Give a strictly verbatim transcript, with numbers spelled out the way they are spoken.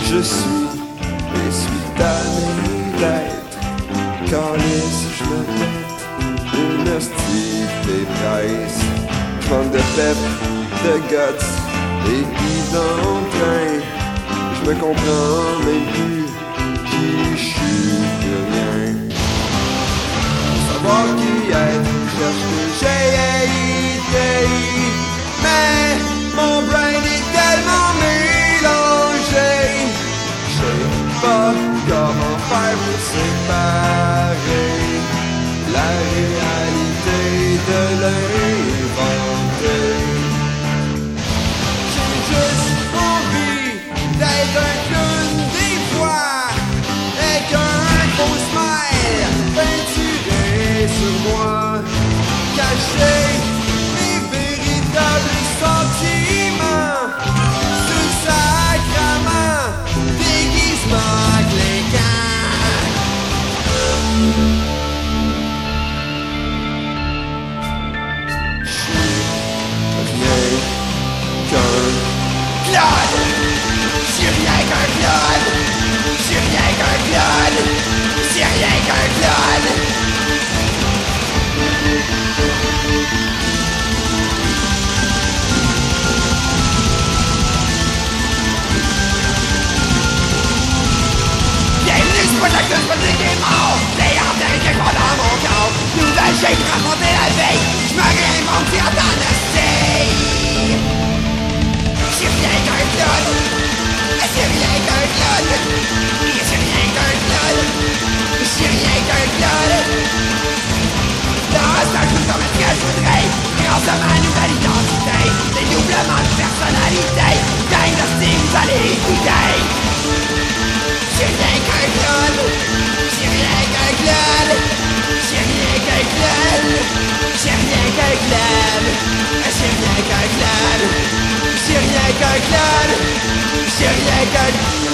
Je suis, et suis tanné d'être calisse, je me pète une hostie des presses. J'manque de pep, de guts et puis d'entrain. Je me comprends même plus qui je suis plus rien. Savoir qui être, cherche que j'ai été. Mais mon brain est tellement mélangé. Je sais pas comment faire pour séparer la réalité de l'inventer. J'ai juste envie d'être un clown des fois, avec un gros smile peinturé sur moi, caché mes véritables sentiments sous le sacrament déguisement clinquant. J'suis rien qu'un clone. J'suis rien qu'un clone. J'suis rien qu'un clone. Bienvenue, c'est pas de la cloche, pas de des morts. Les enterrés quelque part dans mon corps. Nouvelle shape, raconter la veille. J'me réinvente en dynastie. J'suis rien qu'un clone. J'suis rien qu'un clone. J'suis rien qu'un clone. J'suis rien qu'un clone. Dans ce coup comme un que je voudrais, grâce à ma nouvelle identité, dédoublement de personnalité, dynastie, vous allez écouter. J'suis rien qu'un clone. J'suis rien qu'un clone. J'suis rien qu'un clone. J'suis rien qu'un clone. J'suis rien qu'un clone. J'suis rien qu'un clone. J'suis rien qu'un clone.